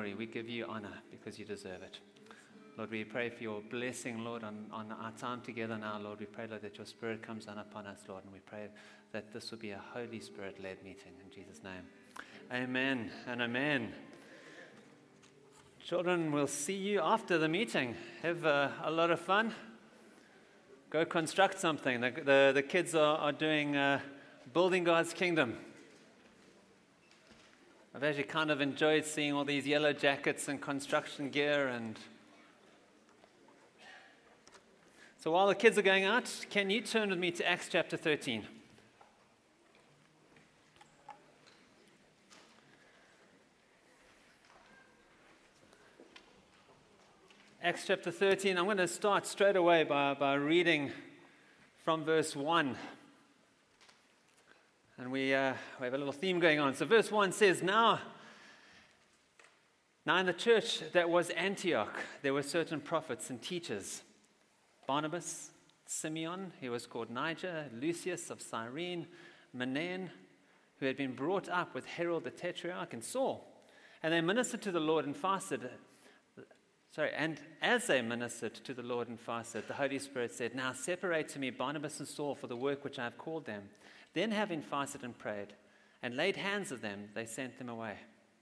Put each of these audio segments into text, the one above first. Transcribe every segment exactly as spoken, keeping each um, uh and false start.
glory. We give you honor because you deserve it. Lord, we pray for your blessing, Lord, on, on our time together now, Lord. We pray, Lord, that your Spirit comes down upon us, Lord, and we pray that this will be a Holy Spirit-led meeting in Jesus' name. Amen and amen. Children, we'll see you after the meeting. Have uh, a lot of fun. Go construct something. The, the, the kids are, are doing uh, building God's kingdom. I've actually kind of enjoyed seeing all these yellow jackets and construction gear. And so while the kids are going out, can you turn with me to Acts chapter thirteen? Acts chapter thirteen, I'm going to start straight away by, by reading from verse one. And we, uh, we have a little theme going on. So verse one says, Now, now in the church that was Antioch, there were certain prophets and teachers. Barnabas, Simeon, who was called Niger, Lucius of Cyrene, Manaen, who had been brought up with Herod the Tetrarch, and Saul. And they ministered to the Lord and fasted. Sorry, and as they ministered to the Lord and fasted, the Holy Spirit said, Now separate to me Barnabas and Saul for the work which I have called them. Then, having fasted and prayed and laid hands on them, they sent them away.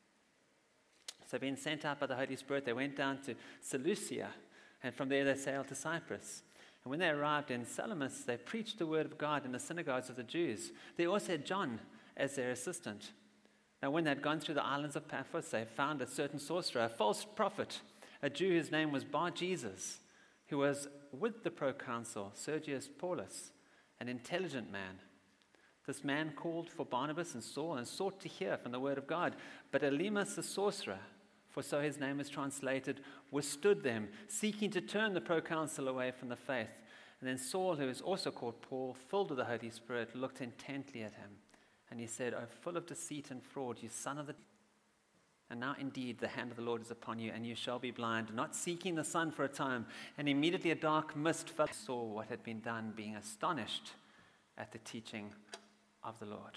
So being sent out by the Holy Spirit, they went down to Seleucia, and from there they sailed to Cyprus. And when they arrived in Salamis, they preached the word of God in the synagogues of the Jews. They also had John as their assistant. Now when they had gone through the islands of Paphos, they found a certain sorcerer, a false prophet, a Jew whose name was Bar-Jesus, who was with the proconsul Sergius Paulus, an intelligent man. This man called for Barnabas and Saul and sought to hear from the word of God. But Elymas the sorcerer, for so his name is translated, withstood them, seeking to turn the proconsul away from the faith. And then Saul, who is also called Paul, filled with the Holy Spirit, looked intently at him. And he said, O full of deceit and fraud, you son of the... And now indeed the hand of the Lord is upon you, and you shall be blind, not seeking the sun for a time. And immediately a dark mist fell. Saw what had been done, being astonished at the teaching of the Lord.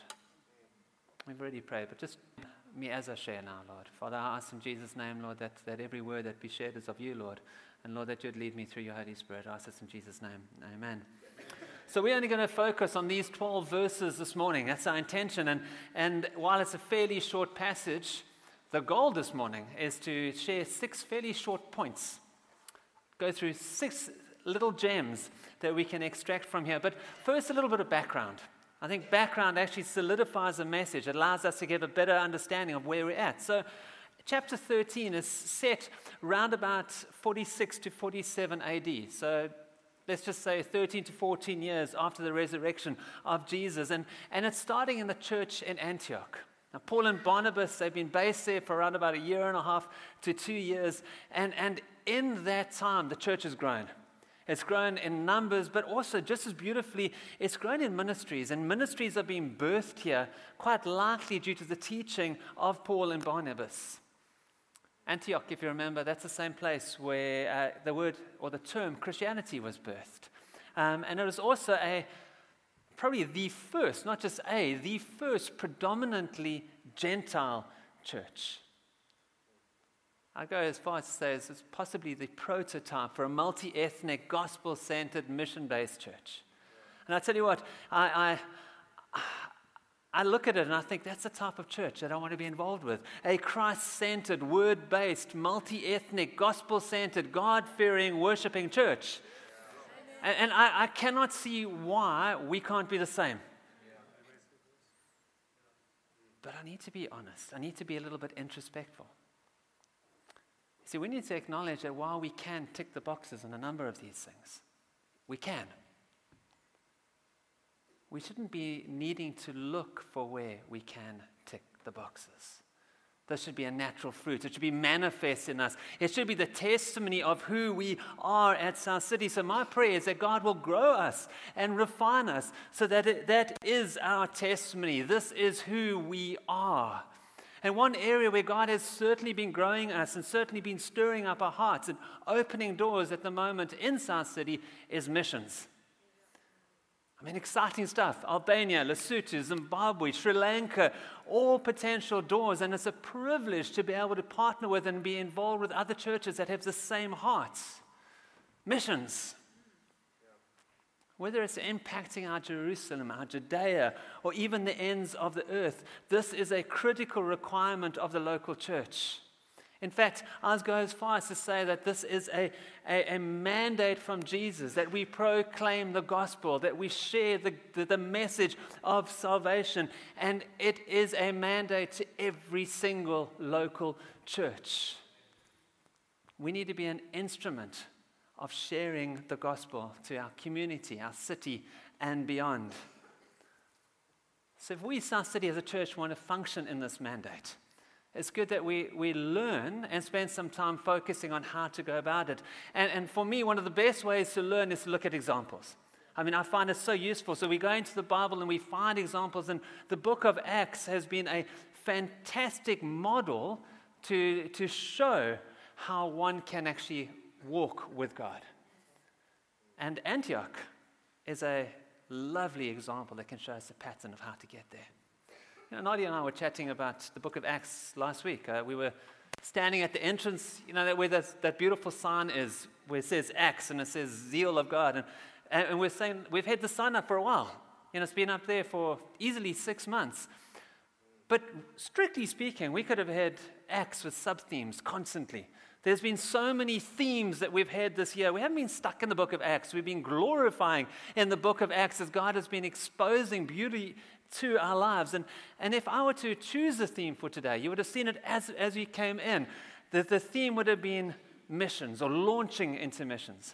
We've already prayed, but just me as I share now, Lord. Father, I ask in Jesus' name, Lord, that, that every word that be shared is of you, Lord. And Lord, that you'd lead me through your Holy Spirit. I ask this in Jesus' name. Amen. So we're only going to focus on these twelve verses this morning. That's our intention. And, and while it's a fairly short passage, the goal this morning is to share six fairly short points. Go through six little gems that we can extract from here. But first, a little bit of background. I think background actually solidifies the message. It allows us to get a better understanding of where we're at. So chapter thirteen is set round about forty-six to forty-seven A D. So let's just say thirteen to fourteen years after the resurrection of Jesus. And, and it's starting in the church in Antioch. Now, Paul and Barnabas, they've been based there for around about a year and a half to two years. And, and in that time, the church has grown. It's grown in numbers, but also just as beautifully, it's grown in ministries. And ministries are being birthed here, quite likely due to the teaching of Paul and Barnabas. Antioch, if you remember, that's the same place where uh, the word or the term Christianity was birthed. Um, and it was also a, probably the first, not just a, the first predominantly Gentile church. I go as far as to say it's possibly the prototype for a multi-ethnic, gospel-centered, mission-based church. And I tell you what, I, I, I look at it and I think that's the type of church that I want to be involved with. A Christ-centered, word-based, multi-ethnic, gospel-centered, God-fearing, worshiping church. And, and I, I cannot see why we can't be the same. But I need to be honest. I need to be a little bit introspectful. See, we need to acknowledge that while we can tick the boxes on a number of these things, we can. We shouldn't be needing to look for where we can tick the boxes. This should be a natural fruit. It should be manifest in us. It should be the testimony of who we are at South City. So my prayer is that God will grow us and refine us so that it, that is our testimony. This is who we are. And one area where God has certainly been growing us and certainly been stirring up our hearts and opening doors at the moment in South City is missions. I mean, exciting stuff. Albania, Lesotho, Zimbabwe, Sri Lanka, all potential doors. And it's a privilege to be able to partner with and be involved with other churches that have the same hearts. Missions. Whether it's impacting our Jerusalem, our Judea, or even the ends of the earth, this is a critical requirement of the local church. In fact, I go as far as to say that this is a, a, a mandate from Jesus, that we proclaim the gospel, that we share the, the, the message of salvation, and it is a mandate to every single local church. We need to be an instrument of sharing the gospel to our community, our city, and beyond. So if we, South City, as a church, want to function in this mandate, it's good that we, we learn and spend some time focusing on how to go about it. And, and for me, one of the best ways to learn is to look at examples. I mean, I find it so useful. So we go into the Bible and we find examples, and the book of Acts has been a fantastic model to, to show how one can actually walk with God. And Antioch is a lovely example that can show us a pattern of how to get there. You know, Nadia and I were chatting about the book of Acts last week. Uh, we were standing at the entrance, you know, where that, that beautiful sign is, where it says Acts and it says Zeal of God. And, and we're saying, we've had the sign up for a while. You know, it's been up there for easily six months. But strictly speaking, we could have had Acts with sub-themes constantly. There's been so many themes that we've had this year. We haven't been stuck in the book of Acts. We've been glorifying in the book of Acts as God has been exposing beauty to our lives. And, and if I were to choose a theme for today, you would have seen it as, as we came in. The, the theme would have been missions or launching into missions.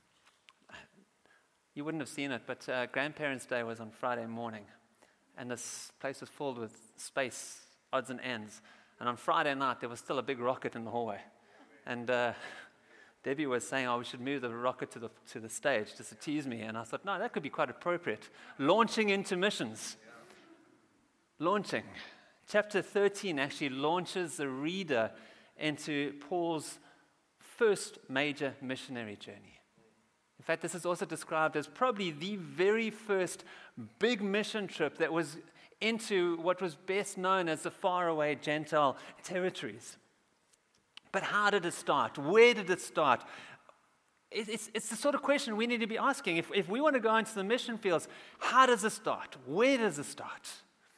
You wouldn't have seen it, but uh, Grandparents' Day was on Friday morning. And this place was filled with space, odds and ends. And on Friday night, there was still a big rocket in the hallway. And uh, Debbie was saying, oh, we should move the rocket to the to the stage, just to tease me. And I thought, no, that could be quite appropriate. Launching into missions. Launching. Chapter thirteen actually launches the reader into Paul's first major missionary journey. In fact, this is also described as probably the very first big mission trip that was into what was best known as the faraway Gentile territories. But how did it start? Where did it start? It's, it's the sort of question we need to be asking. If, if we want to go into the mission fields, how does it start? Where does it start?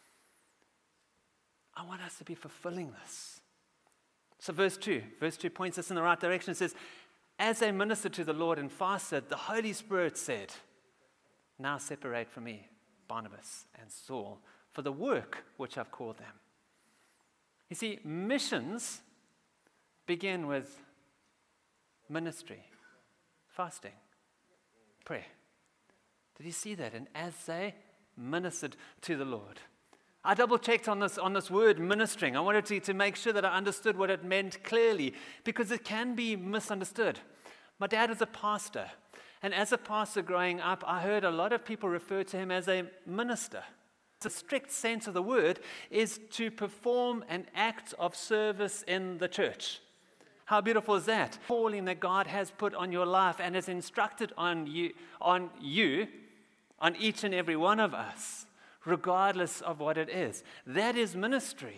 I want us to be fulfilling this. So verse two, verse two points us in the right direction. It says, as they ministered to the Lord and fasted, the Holy Spirit said, now separate from me Barnabas and Saul for the work which I've called them. You see, missions begin with ministry, fasting, prayer. Did you see that? And as they ministered to the Lord. I double-checked on this on this word, ministering. I wanted to, to make sure that I understood what it meant clearly, because it can be misunderstood. My dad is a pastor, and as a pastor growing up, I heard a lot of people refer to him as a minister. The strict sense of the word is to perform an act of service in the church. How beautiful is that? Calling that God has put on your life and has instructed on you, on you, on each and every one of us, regardless of what it is. That is ministry.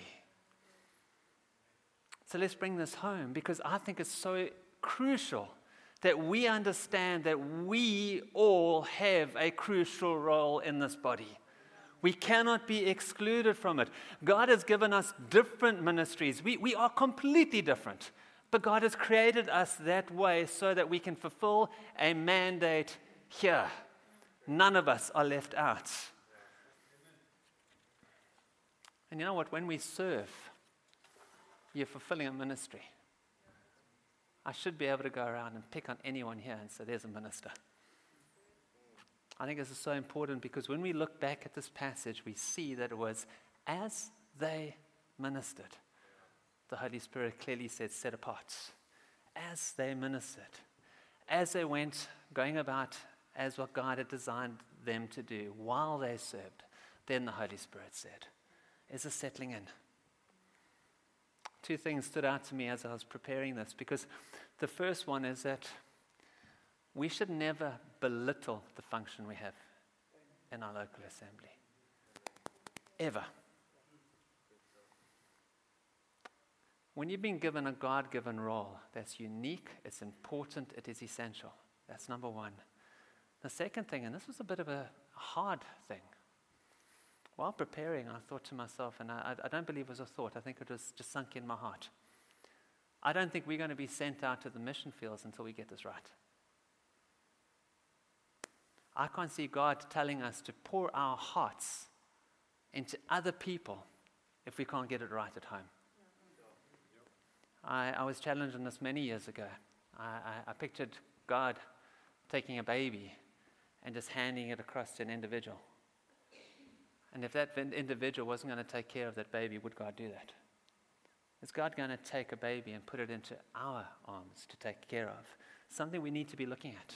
So let's bring this home, because I think it's so crucial that we understand that we all have a crucial role in this body. We cannot be excluded from it. God has given us different ministries. We, we are completely different. But God has created us that way so that we can fulfill a mandate here. None of us are left out. And you know what? When we serve, you're fulfilling a ministry. I should be able to go around and pick on anyone here and say, there's a minister. I think this is so important, because when we look back at this passage, we see that it was as they ministered. The Holy Spirit clearly said, set apart. As they ministered, as they went going about as what God had designed them to do while they served, then the Holy Spirit said, is a settling in. Two things stood out to me as I was preparing this, because the first one is that we should never belittle the function we have in our local assembly. Ever. When you've been given a God-given role that's unique, it's important, it is essential. That's number one. The second thing, and this was a bit of a hard thing. While preparing, I thought to myself, and I, I don't believe it was a thought, I think it was just sunk in my heart. I don't think we're going to be sent out to the mission fields until we get this right. I can't see God telling us to pour our hearts into other people if we can't get it right at home. I, I was challenged on this many years ago. I, I, I pictured God taking a baby and just handing it across to an individual. And if that individual wasn't going to take care of that baby, would God do that? Is God going to take a baby and put it into our arms to take care of? Something we need to be looking at.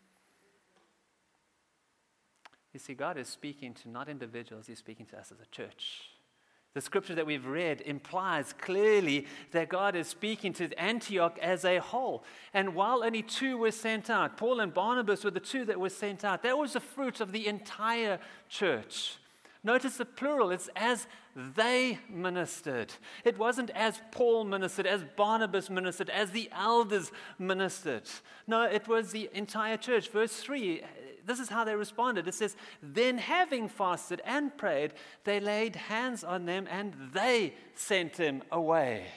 You see, God is speaking to not individuals, He's speaking to us as a church. The scripture that we've read implies clearly that God is speaking to Antioch as a whole. And while only two were sent out, Paul and Barnabas were the two that were sent out, that was the fruit of the entire church. Notice the plural, it's as they ministered. It wasn't as Paul ministered, as Barnabas ministered, as the elders ministered. No, it was the entire church. Verse three, this is how they responded. It says, then having fasted and prayed, they laid hands on them and they sent them away.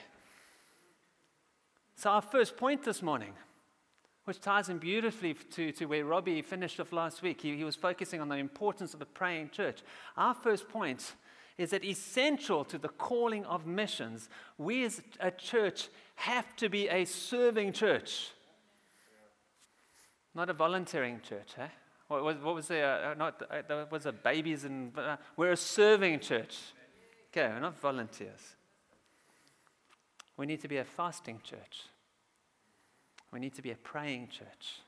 So our first point this morning, which ties in beautifully to, to where Robbie finished off last week. He, he was focusing on the importance of a praying church. Our first point is that essential to the calling of missions, we as a church have to be a serving church, not a volunteering church. Eh? What was, what was there? Uh, not uh, there was a babies and uh, we're a serving church. Okay, we're not volunteers. We need to be a fasting church. We need to be a praying church.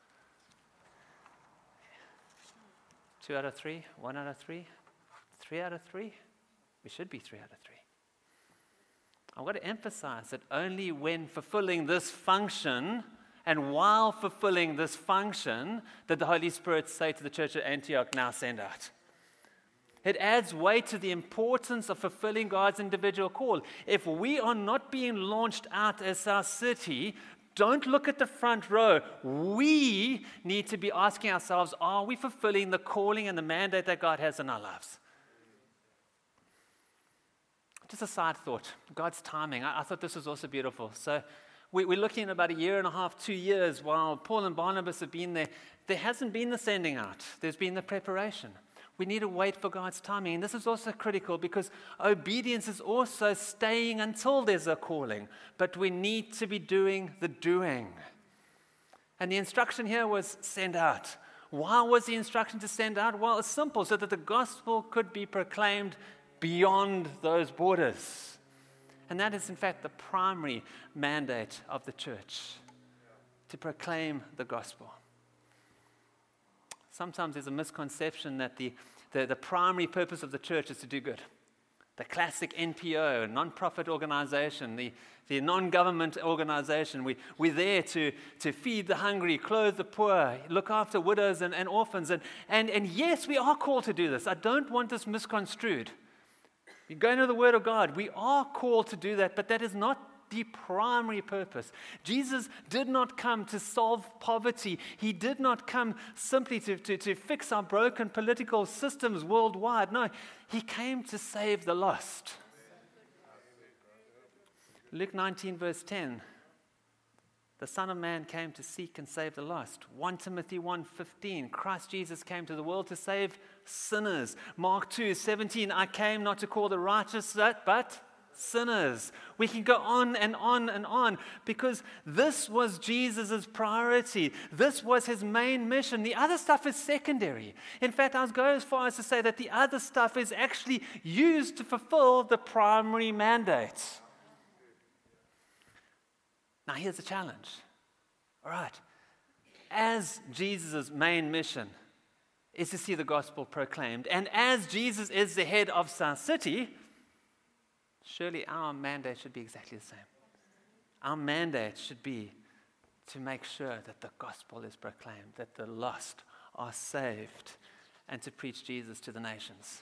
Two out of three, one out of three, three out of three. We should be three out of three. I want to emphasize that only when fulfilling this function and while fulfilling this function did the Holy Spirit say to the church at Antioch, now send out. It adds weight to the importance of fulfilling God's individual call. If we are not being launched out as our city, don't look at the front row. We need to be asking ourselves, are we fulfilling the calling and the mandate that God has in our lives? Just a side thought, God's timing. I, I thought this was also beautiful. So we, we're looking at about a year and a half, two years, while Paul and Barnabas have been there. There hasn't been the sending out. There's been the preparation. We need to wait for God's timing. And this is also critical because obedience is also staying until there's a calling. But we need to be doing the doing. And the instruction here was send out. Why was the instruction to send out? Well, it's simple, so that the gospel could be proclaimed beyond those borders. And that is, in fact, the primary mandate of the church, to proclaim the gospel. Sometimes there's a misconception that the, the, the primary purpose of the church is to do good. The classic N P O, non-profit organization, the, the non-government organization. We, we're there to, to feed the hungry, clothe the poor, look after widows and, and orphans. And, and, and yes, we are called to do this. I don't want this misconstrued. You go into the Word of God. We are called to do that, but that is not the primary purpose. Jesus did not come to solve poverty. He did not come simply to, to, to fix our broken political systems worldwide. No, He came to save the lost. Luke nineteen, verse ten. The Son of Man came to seek and save the lost. First Timothy one fifteen. Christ Jesus came to the world to save sinners. Mark two seventeen. I came not to call the righteous, but sinners. We can go on and on and on because this was Jesus' priority. This was His main mission. The other stuff is secondary. In fact, I was going as far as to say that the other stuff is actually used to fulfill the primary mandate. Now, here's the challenge. All right. As Jesus' main mission is to see the gospel proclaimed, and as Jesus is the head of South City, surely our mandate should be exactly the same. Our mandate should be to make sure that the gospel is proclaimed, that the lost are saved, and to preach Jesus to the nations.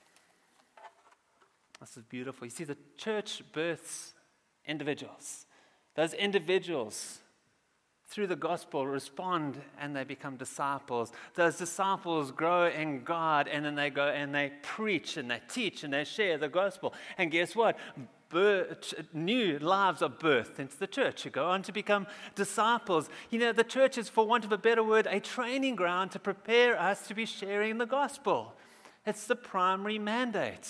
This is beautiful. You see, the church births individuals. Those individuals, through the gospel, respond and they become disciples. Those disciples grow in God, and then they go and they preach and they teach and they share the gospel. And guess what? Birth, new lives are birthed into the church. You go on to become disciples. You know, the church is, for want of a better word, a training ground to prepare us to be sharing the gospel. It's the primary mandate.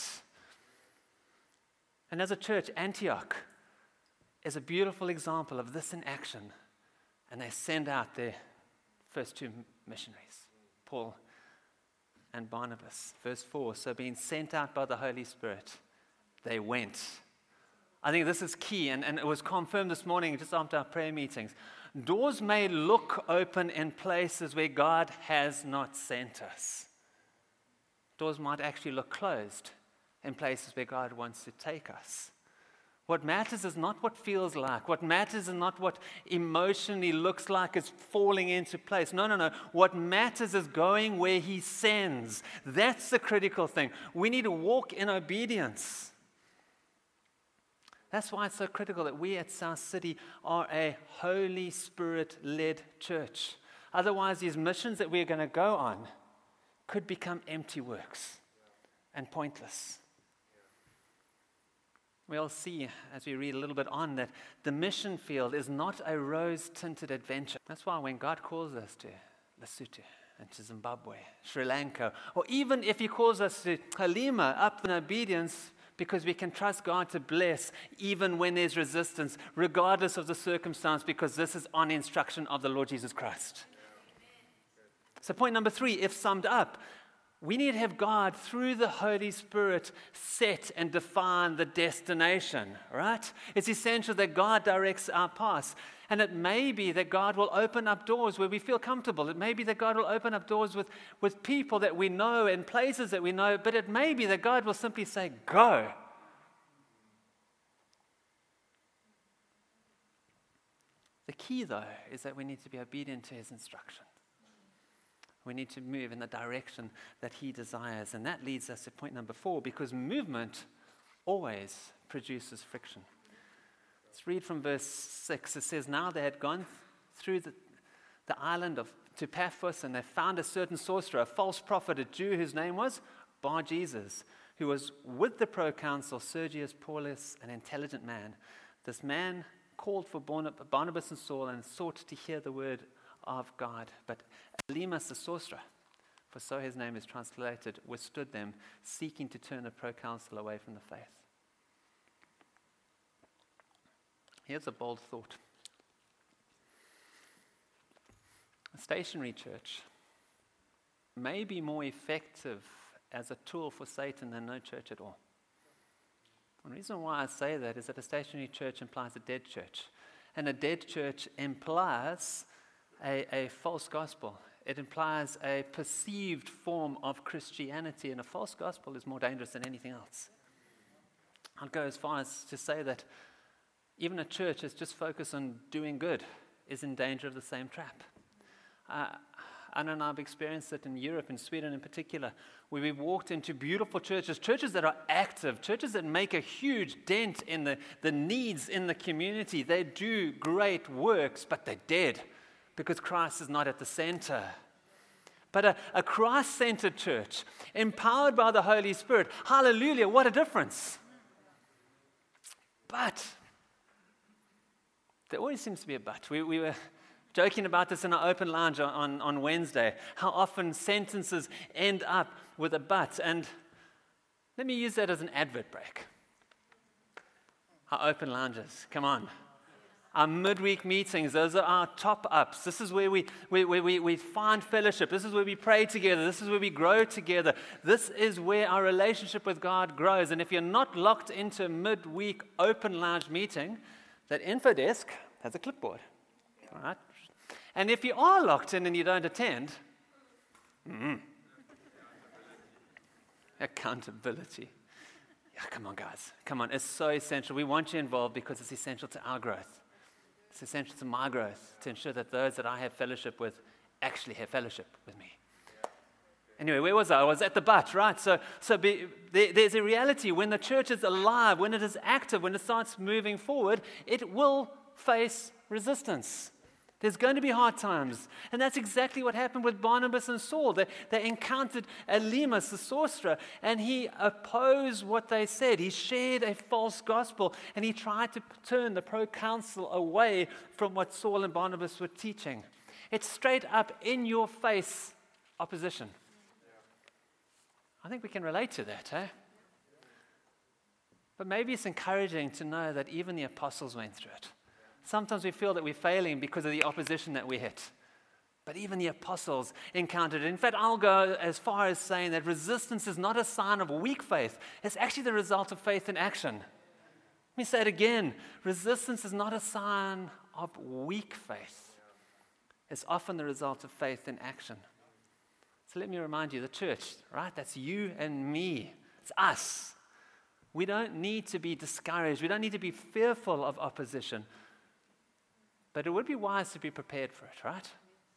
And as a church, Antioch is a beautiful example of this in action. And they send out their first two missionaries, Paul and Barnabas. Verse four, so being sent out by the Holy Spirit, they went. I think this is key, and, and it was confirmed this morning just after our prayer meetings. Doors may look open in places where God has not sent us. Doors might actually look closed in places where God wants to take us. What matters is not what feels like. What matters is not what emotionally looks like it's falling into place. No, no, no. What matters is going where He sends. That's the critical thing. We need to walk in obedience. That's why it's so critical that we at South City are a Holy Spirit-led church. Otherwise, these missions that we're going to go on could become empty works and pointless. We'll see as we read a little bit on that the mission field is not a rose-tinted adventure. That's why when God calls us to Lesotho and to Zimbabwe, Sri Lanka, or even if He calls us to Halima up in obedience, because we can trust God to bless even when there's resistance, regardless of the circumstance, because this is on instruction of the Lord Jesus Christ. So point number three, if summed up, we need to have God, through the Holy Spirit, set and define the destination, right? It's essential that God directs our paths. And it may be that God will open up doors where we feel comfortable. It may be that God will open up doors with, with people that we know and places that we know. But it may be that God will simply say, go. The key, though, is that we need to be obedient to His instruction. We need to move in the direction that He desires. And that leads us to point number four, because movement always produces friction. Let's read from verse six. It says, now they had gone through the, the island of to Paphos, and they found a certain sorcerer, a false prophet, a Jew whose name was Bar-Jesus, who was with the proconsul Sergius Paulus, an intelligent man. This man called for Barnabas and Saul and sought to hear the word of God. But Elymas the sorcerer, for so his name is translated, withstood them, seeking to turn the proconsul away from the faith. Here's a bold thought. A stationary church may be more effective as a tool for Satan than no church at all. The reason why I say that is that a stationary church implies a dead church. And a dead church implies a, a false gospel. It implies a perceived form of Christianity, and a false gospel is more dangerous than anything else. I'd go as far as to say that even a church that's just focused on doing good is in danger of the same trap. Uh, I know I've experienced it in Europe, in Sweden in particular, where we've walked into beautiful churches, churches that are active, churches that make a huge dent in the, the needs in the community. They do great works, but they're dead because Christ is not at the center. But a, a Christ-centered church, empowered by the Holy Spirit, hallelujah, what a difference. But there always seems to be a but. We, we were joking about this in our open lounge on, on Wednesday, how often sentences end up with a but. And let me use that as an advert break. Our open lounges, come on. Our midweek meetings, those are our top-ups. This is where we, we, we, we find fellowship. This is where we pray together. This is where we grow together. This is where our relationship with God grows. And if you're not locked into a midweek open lounge meeting, that info desk has a clipboard. All right? And if you are locked in and you don't attend, mm, accountability. Yeah, come on, guys. Come on. It's so essential. We want you involved because it's essential to our growth. It's essential to my growth to ensure that those that I have fellowship with actually have fellowship with me. Anyway, where was I? I was at the but, right? So, so be, there, there's a reality. When the church is alive, when it is active, when it starts moving forward, it will face resistance. There's going to be hard times. And that's exactly what happened with Barnabas and Saul. They, they encountered Elymas, the sorcerer, and he opposed what they said. He shared a false gospel, and he tried to turn the proconsul away from what Saul and Barnabas were teaching. It's straight up in your face opposition. I think we can relate to that, eh? But maybe it's encouraging to know that even the apostles went through it. Sometimes we feel that we're failing because of the opposition that we hit. But even the apostles encountered it. In fact, I'll go as far as saying that resistance is not a sign of weak faith. It's actually the result of faith in action. Let me say it again. Resistance is not a sign of weak faith. It's often the result of faith in action. So let me remind you, the church, right? That's you and me. It's us. We don't need to be discouraged. We don't need to be fearful of opposition. But it would be wise to be prepared for it, right?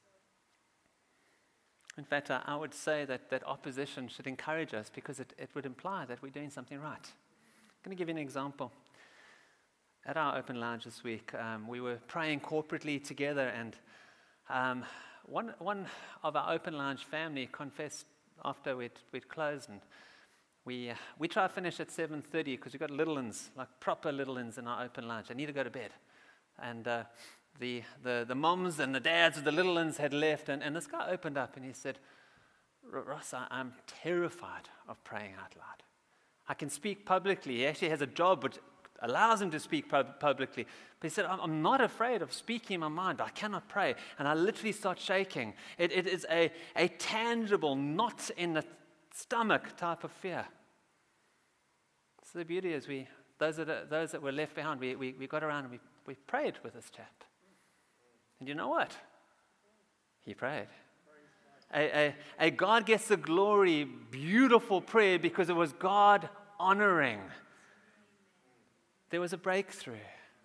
In fact, I, I would say that, that opposition should encourage us because it, it would imply that we're doing something right. I'm going to give you an example. At our open lounge this week, um, we were praying corporately together, and um, one, one of our open lounge family confessed after we'd, we'd closed, and we, uh, we try to finish at seven thirty because we've got little ones, like proper little ones in our open lounge. They need to go to bed. And uh, The, the, the moms and the dads of the little ones had left, and, and this guy opened up and he said, Ross, I, I'm terrified of praying out loud. I can speak publicly. He actually has a job which allows him to speak pub- publicly. But he said, I'm, I'm not afraid of speaking my mind. I cannot pray. And I literally start shaking. It, it is a, a tangible, knot in the stomach type of fear. So the beauty is we, those that, those that were left behind, we, we, we got around and we, we prayed with this chap. And you know what? He prayed. A, a, a God gets the glory, beautiful prayer because it was God honoring. There was a breakthrough.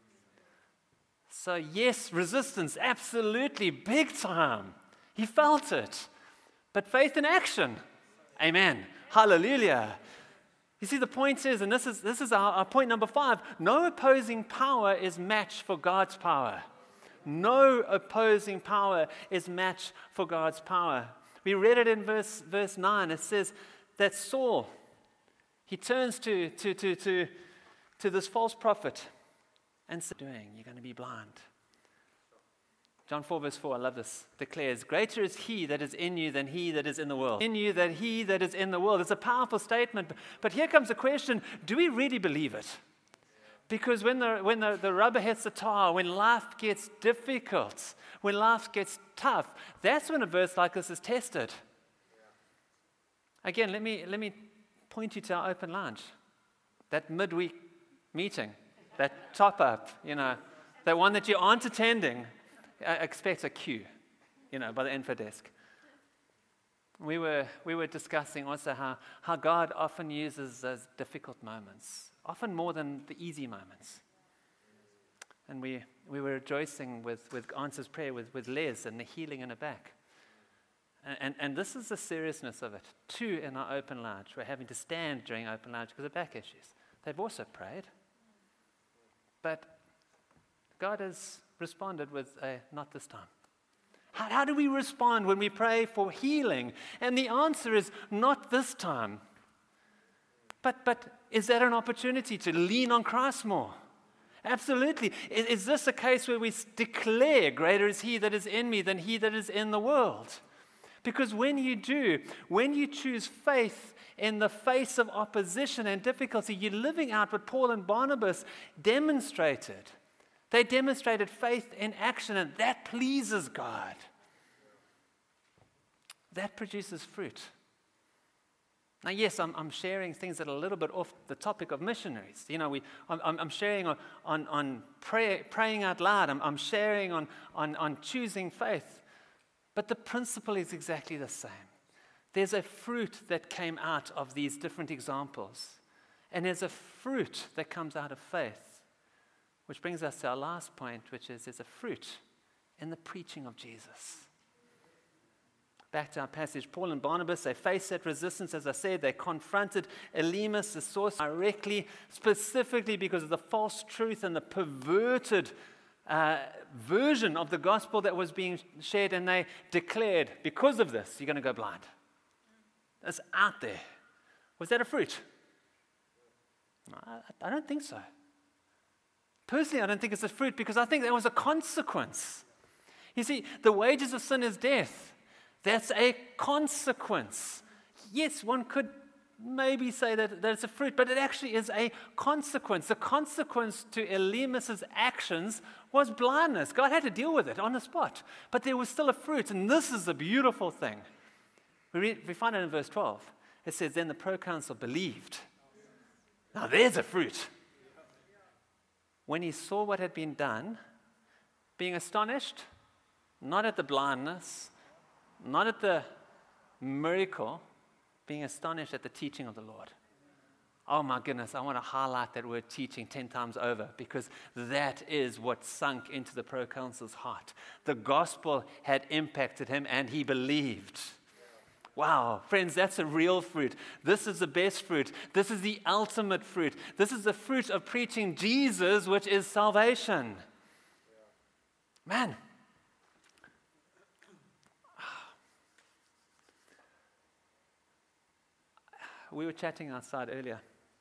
So yes, resistance, absolutely, big time. He felt it. But faith in action. Amen. Hallelujah. You see, the point is, and this is, this is our, our point number five, no opposing power is match for God's power. No opposing power is match for God's power. We read it in verse, verse nine. It says that Saul, he turns to, to, to, to, to this false prophet and says, doing, you're going to be blind. John four verse four, I love this, declares, greater is he that is in you than he that is in the world. In you than he that is in the world. It's a powerful statement. But here comes the question, do we really believe it? Because when the when the, the rubber hits the tar, when life gets difficult, when life gets tough, that's when a verse like this is tested. Again, let me let me point you to our open lounge. That midweek meeting, that top up, you know, that one that you aren't attending, I expect a queue, you know, by the info desk. We were we were discussing also how, how God often uses those difficult moments. Often more than the easy moments. And we, we were rejoicing with, with answers prayer with, with Les and the healing in her back. And, and, and this is the seriousness of it. Two in our open lounge were having to stand during open lounge because of back issues. They've also prayed. But God has responded with a not this time. How, how do we respond when we pray for healing? And the answer is not this time. But, but is that an opportunity to lean on Christ more? Absolutely. Is, is this a case where we declare, greater is he that is in me than he that is in the world? Because when you do, when you choose faith in the face of opposition and difficulty, you're living out what Paul and Barnabas demonstrated. They demonstrated faith in action, and that pleases God. That produces fruit. Now, yes, I'm, I'm sharing things that are a little bit off the topic of missionaries. You know, we, I'm, I'm sharing on, on, on pray, praying out loud. I'm, I'm sharing on, on, on choosing faith. But the principle is exactly the same. There's a fruit that came out of these different examples. And there's a fruit that comes out of faith. Which brings us to our last point, which is there's a fruit in the preaching of Jesus. Back to our passage, Paul and Barnabas, they faced that resistance. As I said, they confronted Elymas, the source, directly, specifically because of the false truth and the perverted uh, version of the gospel that was being shared. And they declared, because of this, you're going to go blind. That's out there. Was that a fruit? I, I don't think so. Personally, I don't think it's a fruit because I think that was a consequence. You see, the wages of sin is death. That's a consequence. Yes, one could maybe say that, that it's a fruit, but it actually is a consequence. The consequence to Elymas' actions was blindness. God had to deal with it on the spot, but there was still a fruit, and this is the beautiful thing. We, read, we find it in verse twelve. It says, then the proconsul believed. Now there's a fruit. When he saw what had been done, being astonished, not at the blindness, not at the miracle, being astonished at the teaching of the Lord. Oh my goodness, I want to highlight that word teaching ten times over because that is what sunk into the proconsul's heart. The gospel had impacted him and he believed. Wow, friends, that's a real fruit. This is the best fruit. This is the ultimate fruit. This is the fruit of preaching Jesus, which is salvation. Man. We were chatting outside earlier.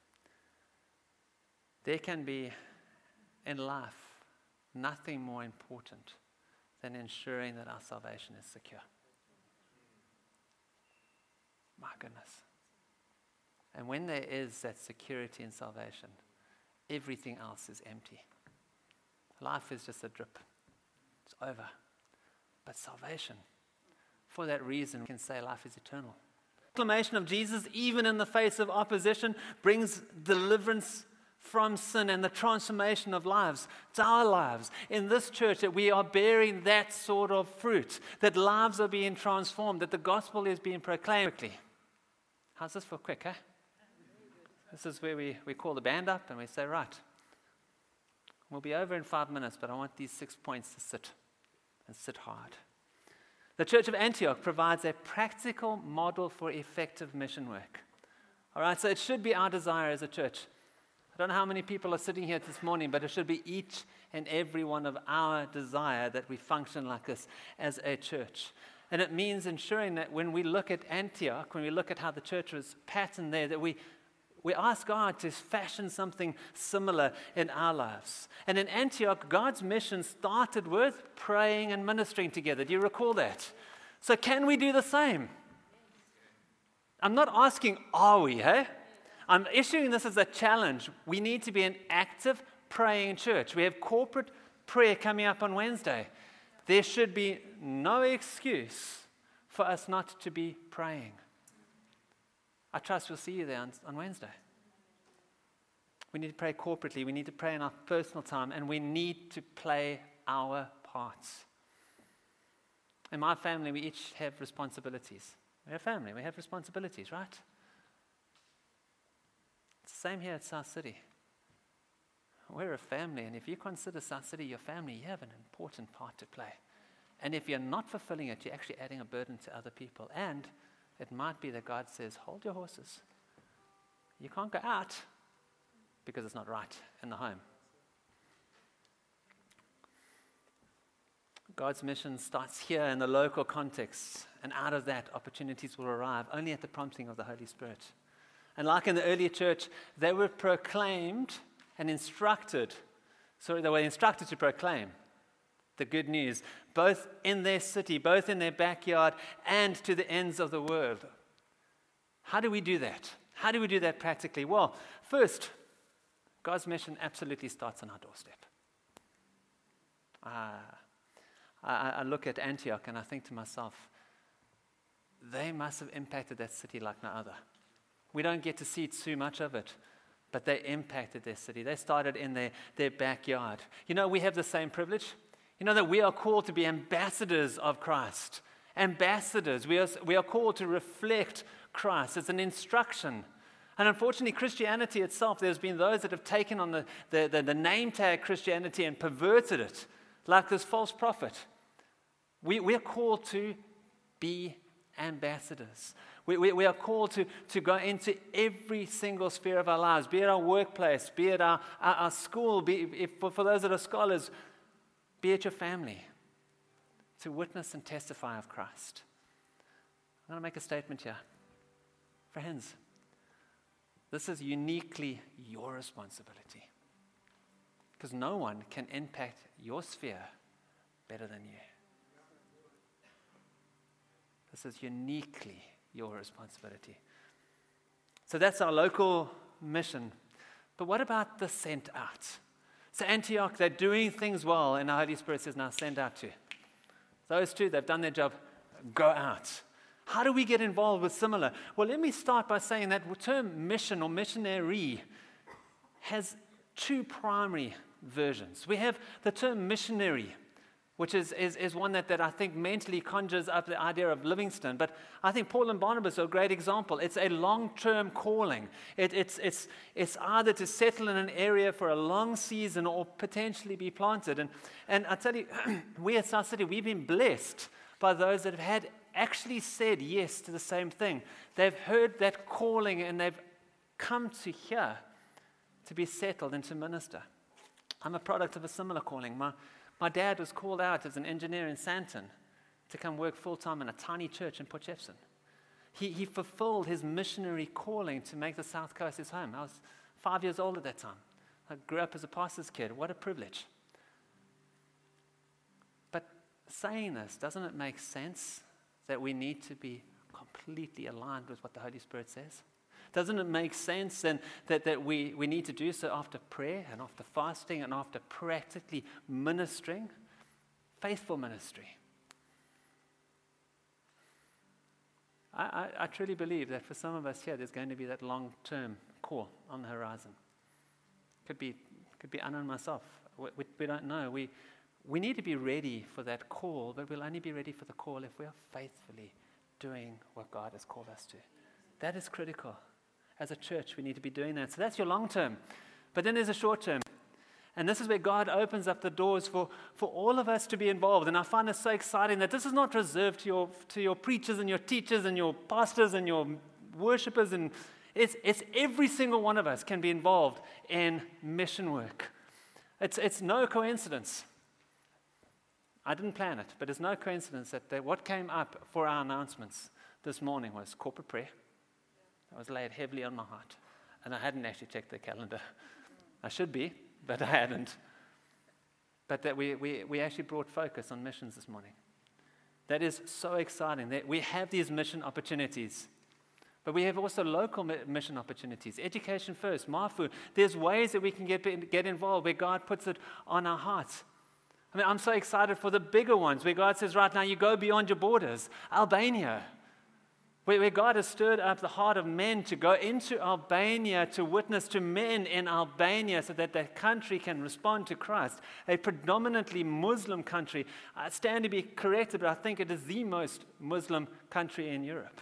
There can be, in life, nothing more important than ensuring that our salvation is secure. My goodness. And when there is that security in salvation, everything else is empty. Life is just a drip. It's over. But salvation, for that reason, we can say life is eternal. Proclamation of Jesus, even in the face of opposition, brings deliverance from sin and the transformation of lives. It's our lives in this church that we are bearing that sort of fruit, that lives are being transformed, that the gospel is being proclaimed quickly. How's this for quick, eh? This is where we, we call the band up and we say, right, we'll be over in five minutes, but I want these six points to sit and sit hard. The Church of Antioch provides a practical model for effective mission work. All right, so it should be our desire as a church. I don't know how many people are sitting here this morning, but it should be each and every one of our desire that we function like this as a church. And it means ensuring that when we look at Antioch, when we look at how the church was patterned there, that we We ask God to fashion something similar in our lives. And in Antioch, God's mission started with praying and ministering together. Do you recall that? So can we do the same? I'm not asking, are we, hey? I'm issuing this as a challenge. We need to be an active praying church. We have corporate prayer coming up on Wednesday. There should be no excuse for us not to be praying. I trust we'll see you there on, on Wednesday. We need to pray corporately. We need to pray in our personal time. And we need to play our parts. In my family, we each have responsibilities. We're a family. We have responsibilities, right? It's the same here at South City. We're a family. And if you consider South City your family, you have an important part to play. And if you're not fulfilling it, you're actually adding a burden to other people. And it might be that God says, hold your horses. You can't go out because it's not right in the home. God's mission starts here in the local context, and out of that, opportunities will arrive only at the prompting of the Holy Spirit. And like in the early church, they were proclaimed and instructed, sorry, they were instructed to proclaim the good news, both in their city, both in their backyard, and to the ends of the world. How do we do that? How do we do that practically? Well, first, God's mission absolutely starts on our doorstep. Uh, I, I look at Antioch and I think to myself, they must have impacted that city like no other. We don't get to see too much of it, but they impacted their city. They started in their, their backyard. You know, we have the same privilege. You know that we are called to be ambassadors of Christ. Ambassadors. We are, we are called to reflect Christ. It's an instruction. And unfortunately, Christianity itself, there's been those that have taken on the, the, the, the name tag Christianity and perverted it, like this false prophet. We, we are called to be ambassadors. We, we, we are called to, to go into every single sphere of our lives, be it our workplace, be it our, our, our school, be, if, for, for those that are scholars, be it your family, to witness and testify of Christ. I'm going to make a statement here. Friends, this is uniquely your responsibility, because no one can impact your sphere better than you. This is uniquely your responsibility. So that's our local mission. But what about the sent out? So Antioch, they're doing things well, and the Holy Spirit says, now send out to. Those two, they've done their job, go out. How do we get involved with similar? Well, let me start by saying that the term mission or missionary has two primary versions. We have the term missionary, which is, is, is one that, that I think mentally conjures up the idea of Livingstone. But I think Paul and Barnabas are a great example. It's a long-term calling. It, it's, it's, it's either to settle in an area for a long season or potentially be planted. And, and I tell you, we at South City, we've been blessed by those that have had actually said yes to the same thing. They've heard that calling and they've come to here to be settled and to minister. I'm a product of a similar calling. My My dad was called out as an engineer in Sandton to come work full-time in a tiny church in Port Shepstone. He, he fulfilled his missionary calling to make the South Coast his home. I was five years old at that time. I grew up as a pastor's kid. What a privilege. But saying this, doesn't it make sense that we need to be completely aligned with what the Holy Spirit says? Doesn't it make sense then that, that we, we need to do so after prayer and after fasting and after practically ministering? Faithful ministry. I, I, I truly believe that for some of us here, there's going to be that long-term call on the horizon. Could be, could be Anna and myself. We, we, we don't know. We, we need to be ready for that call, but we'll only be ready for the call if we are faithfully doing what God has called us to. That is critical. As a church, we need to be doing that. So that's your long term. But then there's a short term. And this is where God opens up the doors for, for all of us to be involved. And I find it so exciting that this is not reserved to your, to your preachers and your teachers and your pastors and your worshipers. And it's, it's every single one of us can be involved in mission work. It's, it's no coincidence. I didn't plan it, but it's no coincidence that, that what came up for our announcements this morning was corporate prayer. It was laid heavily on my heart. And I hadn't actually checked the calendar. I should be, but I hadn't. But that we, we, we actually brought focus on missions this morning. That is so exciting. That we have these mission opportunities. But we have also local mission opportunities. Education first, Mafu. There's ways that we can get, get involved where God puts it on our hearts. I mean, I'm so excited for the bigger ones where God says, right now, you go beyond your borders. Albania. Where God has stirred up the heart of men to go into Albania to witness to men in Albania so that that country can respond to Christ. A predominantly Muslim country. I stand to be corrected, but I think it is the most Muslim country in Europe.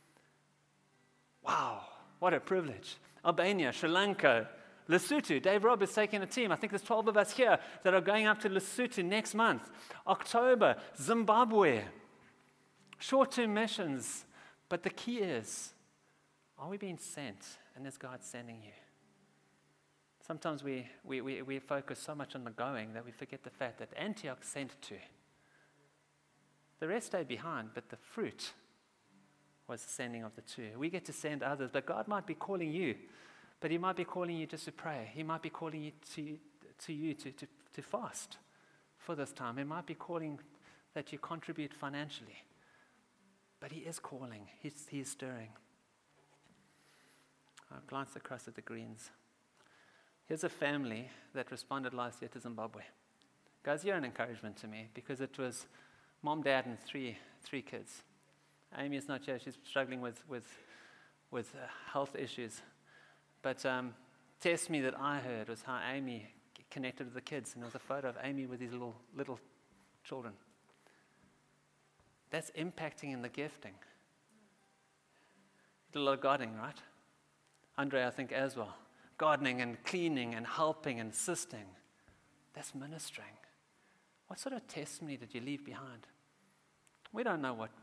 Wow, what a privilege. Albania, Sri Lanka, Lesotho. Dave Robb is taking a team. I think there's twelve of us here that are going up to Lesotho next month. October, Zimbabwe. Short-term missions. But the key is, are we being sent, and is God sending you? Sometimes we, we, we, we focus so much on the going that we forget the fact that Antioch sent to. The rest stayed behind, but the fruit was the sending of the two. We get to send others, but God might be calling you, but He might be calling you just to pray. He might be calling you to, to you to, to, to fast for this time. He might be calling that you contribute financially. But He is calling. He's, he is stirring. I glanced across at the greens. Here's a family that responded last year to Zimbabwe. Guys, you're an encouragement to me because it was mom, dad, and three three kids. Amy is not here. She's struggling with, with, with uh, health issues. But um, testimony that I heard was how Amy connected with the kids. And there was a photo of Amy with these little little children. That's impacting in the gifting. Did a lot of gardening, right? Andre, I think, as well. Gardening and cleaning and helping and assisting. That's ministering. What sort of testimony did you leave behind? We don't know what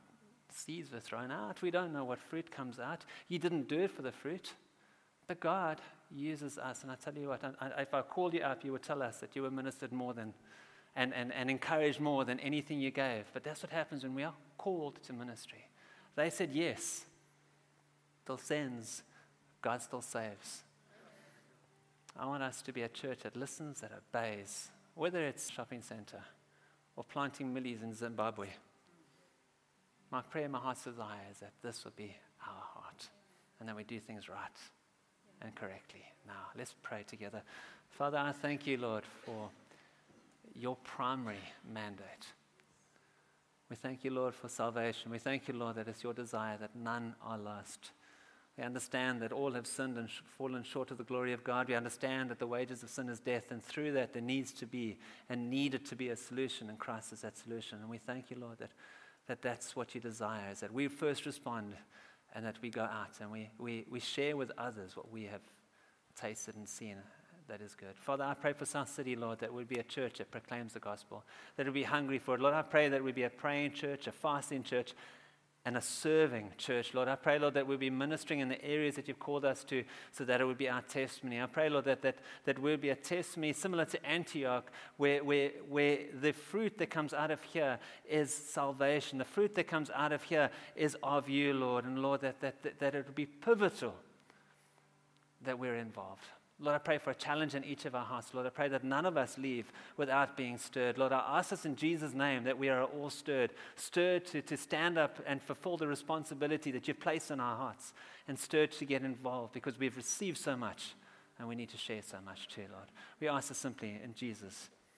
Seeds were thrown out. We don't know what fruit comes out. You didn't do it for the fruit. But God uses us. And I tell you what, I, I, if I called you up, you would tell us that you were ministered more than, and, and, and encouraged more than anything you gave. But that's what happens when we are called to ministry. They said yes. Still sends. God still saves. I want us to be a church that listens, that obeys, whether it's shopping center or planting millies in Zimbabwe. My prayer, my heart's desire is that this will be our heart and that we do things right and correctly. Now, let's pray together. Father, I thank you, Lord, for your primary mandate. We thank you, Lord, for salvation. We thank you, Lord, that it's your desire that none are lost. We understand that all have sinned and fallen short of the glory of God. We understand that the wages of sin is death, and through that there needs to be and needed to be a solution, and Christ is that solution. And we thank you, Lord, that, that that's what you desire, is that we first respond and that we go out and we, we, we share with others what we have tasted and seen that is good. Father, I pray for South City, Lord, that would be a church that proclaims the gospel, that would be hungry for it. Lord, I pray that it would be a praying church, a fasting church, and a serving church. Lord, I pray, Lord, that we'll be ministering in the areas that you've called us to, so that it would be our testimony. I pray, Lord, that that, that will be a testimony similar to Antioch, where, where, where the fruit that comes out of here is salvation. The fruit that comes out of here is of you, Lord. And Lord, that, that, that, that it would be pivotal that we're involved. Lord, I pray for a challenge in each of our hearts. Lord, I pray that none of us leave without being stirred. Lord, I ask us in Jesus' name that we are all stirred, stirred to, to stand up and fulfill the responsibility that you've placed in our hearts, and stirred to get involved because we've received so much and we need to share so much too, Lord. We ask this simply in Jesus'